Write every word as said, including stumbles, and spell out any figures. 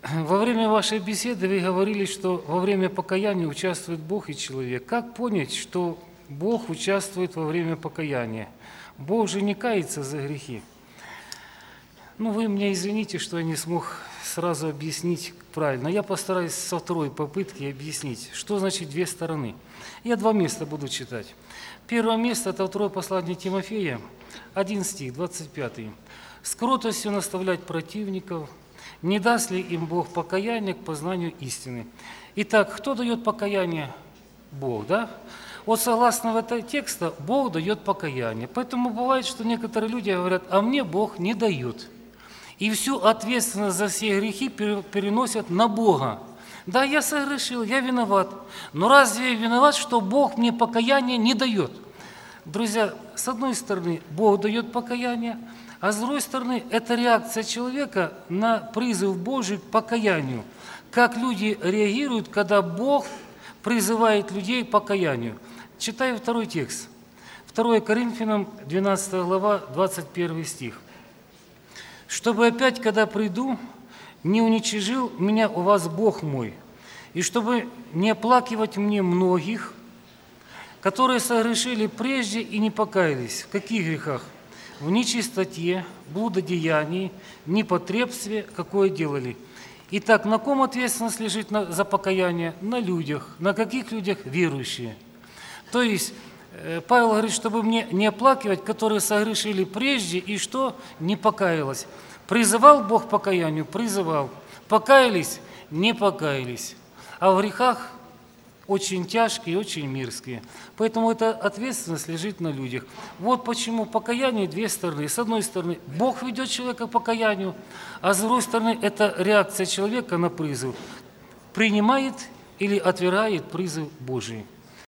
во время вашей беседы вы говорили, что во время покаяния участвует Бог и человек. Как понять, что Бог участвует во время покаяния? Бог же не кается за грехи. Ну, вы меня извините, что я не смог сразу объяснить правильно. Я постараюсь со второй попытки объяснить, что значит две стороны. Я два места буду читать. Первое место – это второе послание Тимофея, один стих, двадцать пятый. «С кротостью наставлять противников, не даст ли им Бог покаяние к познанию истины». Итак, кто дает покаяние? Бог, да? Вот согласно этого текста, Бог дает покаяние. Поэтому бывает, что некоторые люди говорят, а мне Бог не дает. И всю ответственность за все грехи переносят на Бога. Да, я согрешил, я виноват. Но разве я виноват, что Бог мне покаяние не дает? Друзья, с одной стороны, Бог дает покаяние, а с другой стороны, это реакция человека на призыв Божий к покаянию. Как люди реагируют, когда Бог призывает людей к покаянию. Читаю второй текст. второе Коринфянам, двенадцатая глава, двадцать первый стих. «Чтобы опять, когда приду, не уничижил меня у вас Бог мой, и чтобы не оплакивать мне многих, которые согрешили прежде и не покаялись». В каких грехах? В нечистоте, блудодеянии, непотребстве, какое делали. Итак, на ком ответственность лежит за покаяние? На людях. На каких людях? Верующие. То есть Павел говорит, чтобы мне не оплакивать, которые согрешили прежде и что? Не покаялось. Призывал Бог к покаянию? Призывал. Покаялись? Не покаялись. А в грехах очень тяжкие, очень мирские. Поэтому эта ответственность лежит на людях. Вот почему покаяние две стороны. С одной стороны, Бог ведет человека к покаянию, а с другой стороны, это реакция человека на призыв. Принимает или отвергает призыв Божий.